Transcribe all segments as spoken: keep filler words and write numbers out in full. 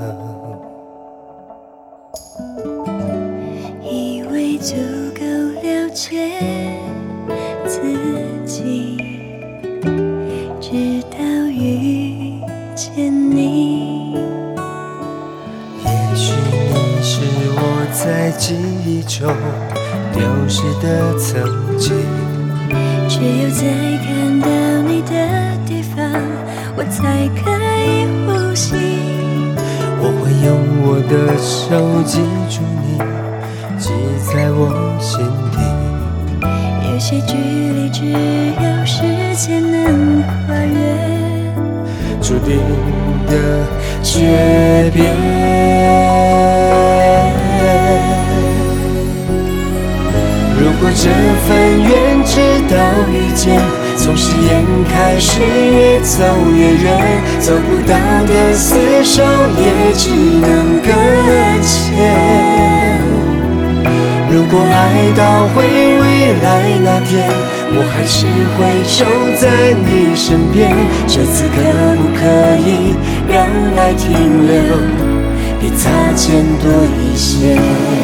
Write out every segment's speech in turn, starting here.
以为足够了解自己，直到遇见你。 也许你是我在记忆中丢失的曾经， 只有在看到你的地方，我才可以呼吸。 我会用我的手记住你，记在我心底。 有些距离只有时间能跨越， 注定的诀别。如果这份缘直到遇见，从誓言开始越走越远，走不到的厮守也只能搁浅。如果爱到回未来那天，我还是会守在你身边。这次可不可以让爱停留，比擦肩多一些？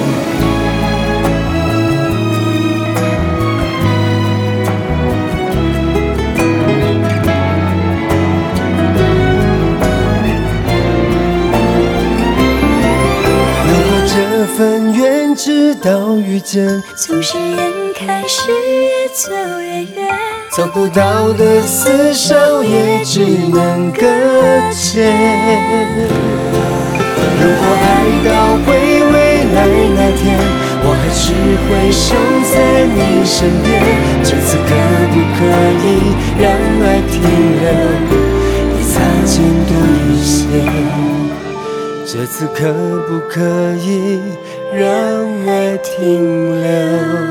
这份缘直到遇见， 从誓言开始越走越远， 走不到的厮守也只能搁浅。如果爱到回未来那天，我还是会守在你身边。这次可不可以让爱停留，比擦肩多一些？这次可不可以让爱停留？